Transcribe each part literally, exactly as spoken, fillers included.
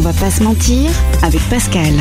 On va pas se mentir avec Pascal.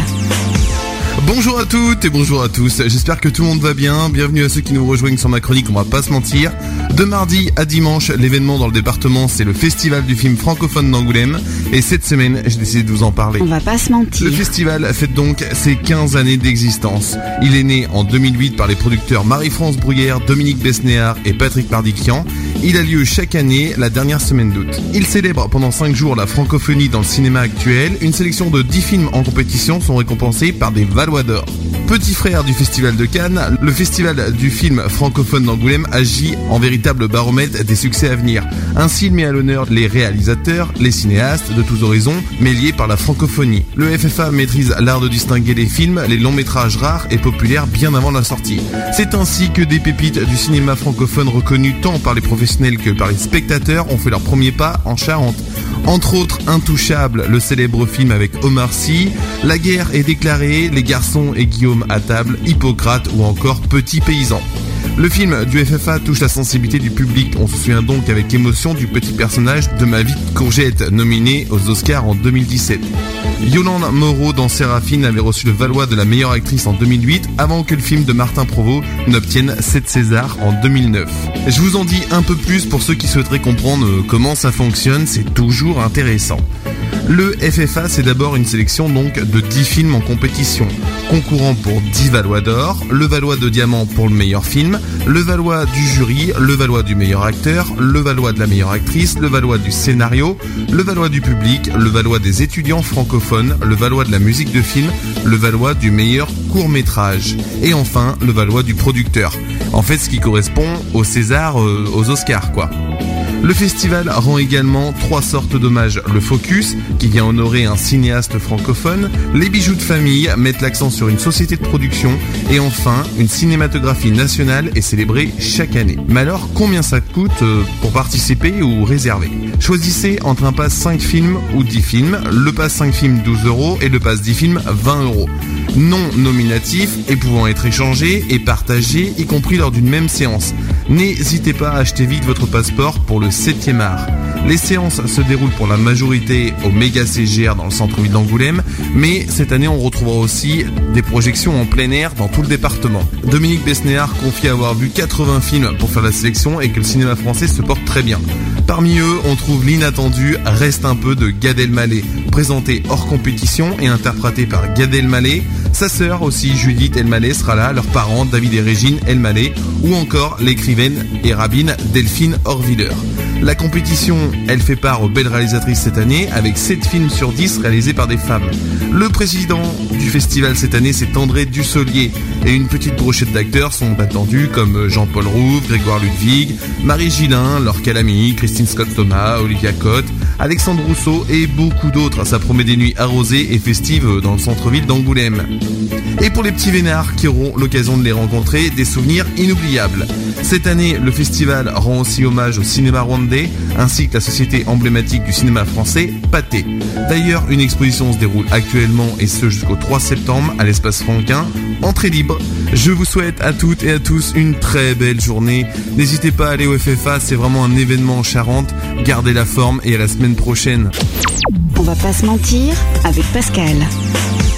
Bonjour à toutes et bonjour à tous, j'espère que tout le monde va bien, bienvenue à ceux qui nous rejoignent sur ma chronique On va pas se mentir. De mardi à dimanche, l'événement dans le département c'est le festival du film francophone d'Angoulême et cette semaine j'ai décidé de vous en parler. On va pas se mentir. Le festival fête donc ses quinze années d'existence. Il est né en deux mille huit par les producteurs Marie-France Bruyère, Dominique Besnéard et Patrick Mardikian. Il a lieu chaque année la dernière semaine d'août. Il célèbre pendant cinq jours la francophonie dans le cinéma actuel. Une sélection de dix films en compétition sont récompensés par des Valois d'or. Petit frère du festival de Cannes, le festival du film francophone d'Angoulême agit en véritable baromètre des succès à venir. Ainsi, il met à l'honneur les réalisateurs, les cinéastes de tous horizons, mais liés par la francophonie. Le F F A maîtrise l'art de distinguer les films, les longs métrages rares et populaires bien avant la sortie. C'est ainsi que des pépites du cinéma francophone reconnus tant par les professionnels que par les spectateurs ont fait leur premier pas en Charente. Entre autres, Intouchable, le célèbre film avec Omar Sy, La guerre est déclarée, Les garçons et Guillaume à table, Hippocrate ou encore Petit paysan. Le film du F F A touche la sensibilité du public. On se souvient donc avec émotion du petit personnage de Ma vie de courgette, nominé aux Oscars en deux mille dix-sept. Yolande Moreau dans Séraphine avait reçu le Valois de la meilleure actrice en deux mille huit, avant que le film de Martin Provost n'obtienne sept Césars en deux mille neuf. Je vous en dis un peu plus pour ceux qui souhaiteraient comprendre comment ça fonctionne, c'est toujours intéressant. Le F F A, c'est d'abord une sélection donc de dix films en compétition, concourant pour dix Valois d'or, le Valois de diamant pour le meilleur film, le Valois du jury, le Valois du meilleur acteur, le Valois de la meilleure actrice, le Valois du scénario, le Valois du public, le Valois des étudiants francophones, le Valois de la musique de film, le Valois du meilleur court-métrage, et enfin le Valois du producteur. En fait, ce qui correspond aux Césars, euh, aux Oscars, quoi. Le festival rend également trois sortes d'hommages. Le Focus, qui vient honorer un cinéaste francophone. Les bijoux de famille mettent l'accent sur une société de production. Et enfin, une cinématographie nationale est célébrée chaque année. Mais alors, combien ça coûte pour participer ou réserver ? Choisissez entre un pass cinq films ou dix films. Le pass cinq films, douze euros et le pass dix films, vingt euros. Non nominatif et pouvant être échangé et partagé, y compris lors d'une même séance. N'hésitez pas à acheter vite votre passeport pour le septième art. Les séances se déroulent pour la majorité au méga C G R dans le centre-ville d'Angoulême, mais cette année on retrouvera aussi des projections en plein air dans tout le département. Dominique Besnéard confie avoir vu quatre-vingts films pour faire la sélection et que le cinéma français se porte très bien. Parmi eux, on trouve l'inattendu Reste un peu de Gad Elmaleh, présenté hors compétition et interprété par Gad Elmaleh. Sa sœur aussi, Judith Elmaleh, sera là, leurs parents, David et Régine Elmaleh, ou encore l'écrivaine et rabbine Delphine Horviller. La compétition, elle fait part aux belles réalisatrices cette année, avec sept films sur dix réalisés par des femmes. Le président du festival cette année, c'est André Dussolier, et une petite brochette d'acteurs sont attendus comme Jean-Paul Rouve, Grégoire Ludwig, Marie Gillin, Laure Calamy, Christine Scott-Thomas, Olivia Cotte, Alexandre Rousseau et beaucoup d'autres. Ça promet des nuits arrosées et festives dans le centre-ville d'Angoulême. Et pour les petits vénards qui auront l'occasion de les rencontrer, des souvenirs inoubliables. Cette année, le festival rend aussi hommage au cinéma rwandais, ainsi que la société emblématique du cinéma français, Pathé. D'ailleurs, une exposition se déroule actuellement et ce jusqu'au trois septembre à l'espace Franquin, entrée libre. Je vous souhaite à toutes et à tous une très belle journée. N'hésitez pas à aller au F F A, c'est vraiment un événement en Charente. Gardez la forme et à la semaine prochaine. On va pas se mentir avec Pascal.